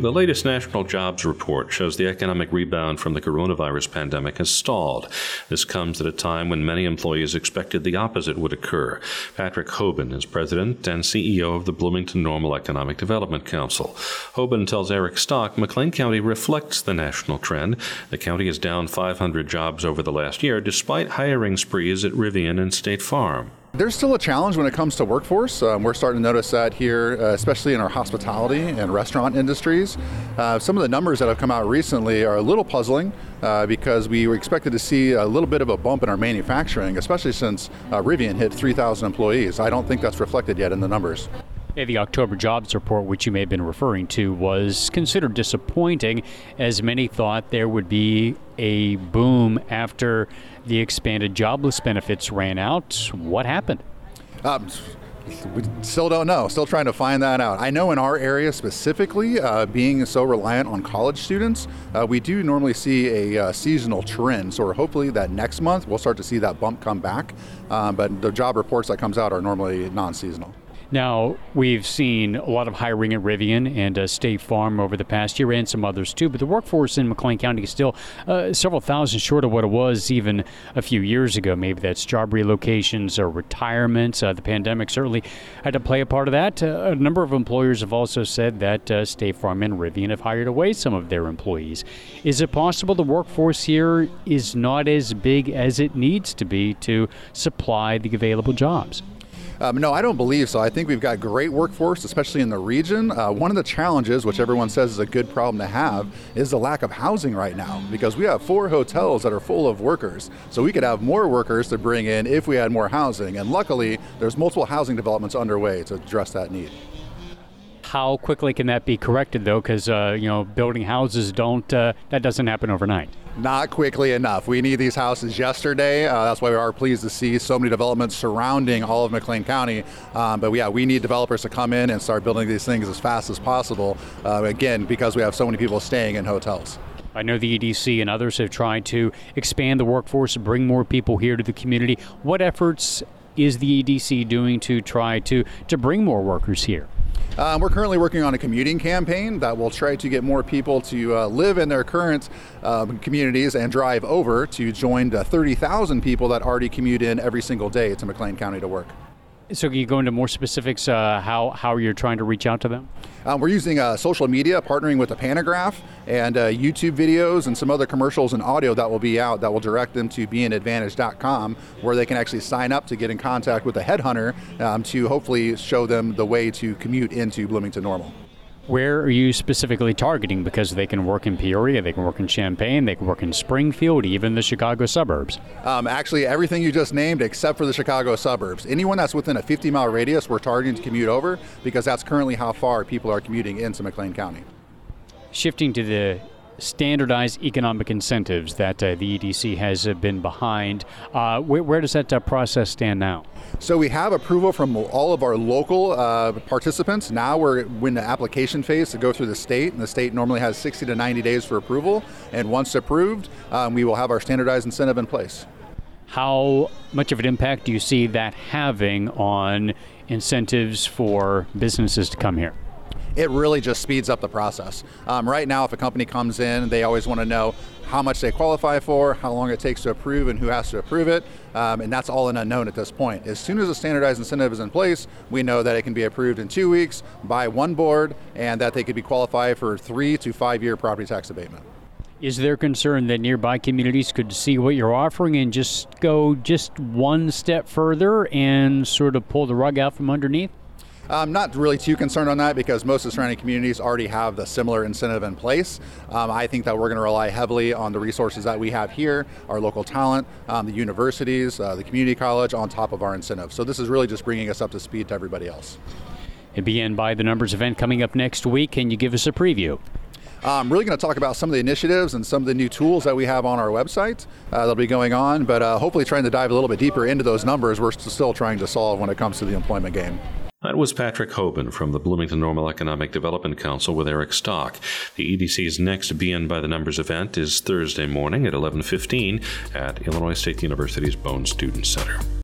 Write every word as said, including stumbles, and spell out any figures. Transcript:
The latest national jobs report shows the economic rebound from the coronavirus pandemic has stalled. This comes at a time when many employees expected the opposite would occur. Patrick Hoban is president and C E O of the Bloomington Normal Economic Development Council. Hoban tells Eric Stock McLean County reflects the national trend. The county is down five hundred jobs over the last year, despite hiring sprees at Rivian and State Farm. There's still a challenge when it comes to workforce. Um, we're starting to notice that here, uh, especially in our hospitality and restaurant industries. Uh, some of the numbers that have come out recently are a little puzzling uh, because we were expected to see a little bit of a bump in our manufacturing, especially since uh, Rivian hit three thousand employees. I don't think that's reflected yet in the numbers. Yeah, the October jobs report, which you may have been referring to, was considered disappointing, as many thought there would be a boom after the expanded jobless benefits ran out. What happened? Um, we still don't know. Still trying to find that out. I know in our area specifically, uh, being so reliant on college students, uh, we do normally see a uh, seasonal trend. So hopefully that next month we'll start to see that bump come back. Um, but the job reports that comes out are normally non-seasonal. Now, we've seen a lot of hiring at Rivian and uh, State Farm over the past year, and some others too, but the workforce in McLean County is still uh, several thousand short of what it was even a few years ago. Maybe that's job relocations or retirements. Uh, the pandemic certainly had to play a part of that. Uh, a number of employers have also said that uh, State Farm and Rivian have hired away some of their employees. Is it possible the workforce here is not as big as it needs to be to supply the available jobs? Um, no, I don't believe so. I think we've got great workforce, especially in the region. Uh, one of the challenges, which everyone says is a good problem to have, is the lack of housing right now, because we have four hotels that are full of workers. So we could have more workers to bring in if we had more housing. And luckily, there's multiple housing developments underway to address that need. How quickly can that be corrected, though? Because, uh, you know, building houses don't, uh, that doesn't happen overnight. Not quickly enough. We need these houses yesterday. Uh, that's why we are pleased to see so many developments surrounding all of McLean County. Um, but yeah, we need developers to come in and start building these things as fast as possible. Uh, again, because we have so many people staying in hotels. I know the E D C and others have tried to expand the workforce, bring more people here to the community. What efforts is the E D C doing to try to, to bring more workers here? Um, we're currently working on a commuting campaign that will try to get more people to uh, live in their current uh, communities and drive over to join the thirty thousand people that already commute in every single day to McLean County to work. So can you go into more specifics, uh, how, how you're trying to reach out to them? Um, we're using uh, social media, partnering with the Panagraph, and uh, YouTube videos and some other commercials and audio that will be out that will direct them to be an advantage dot com, where they can actually sign up to get in contact with a headhunter um, to hopefully show them the way to commute into Bloomington Normal. Where are you specifically targeting? Because they can work in Peoria, they can work in Champaign, they can work in Springfield, even the Chicago suburbs. Um, actually, everything you just named except for the Chicago suburbs. Anyone that's within a fifty mile radius, we're targeting to commute over, because that's currently how far people are commuting into McLean County. Shifting to the standardized economic incentives that uh, the E D C has uh, been behind, uh, where, where does that uh, process stand now? So we have approval from all of our local uh, participants. Now we're in the application phase to go through the state, and the state normally has sixty to ninety days for approval. And once approved, um, we will have our standardized incentive in place. How much of an impact do you see that having on incentives for businesses to come here? It really just speeds up the process. Um, right now, if a company comes in, they always want to know how much they qualify for, how long it takes to approve, and who has to approve it, um, and that's all an unknown at this point. As soon as a standardized incentive is in place, we know that it can be approved in two weeks by one board, and that they could be qualified for three to five year property tax abatement. Is there concern that nearby communities could see what you're offering and just go just one step further and sort of pull the rug out from underneath? I'm not really too concerned on that, because most of the surrounding communities already have the similar incentive in place. Um, I think that we're going to rely heavily on the resources that we have here, our local talent, um, the universities, uh, the community college, on top of our incentive. So this is really just bringing us up to speed to everybody else. A B N by the Numbers event coming up next week. Can you give us a preview? I'm really going to talk about some of the initiatives and some of the new tools that we have on our website uh, that'll be going on, but uh, hopefully trying to dive a little bit deeper into those numbers we're still trying to solve when it comes to the employment game. That was Patrick Hoban from the Bloomington Normal Economic Development Council with Eric Stock. The E D C's next B N by the Numbers event is Thursday morning at eleven fifteen at Illinois State University's Bone Student Center.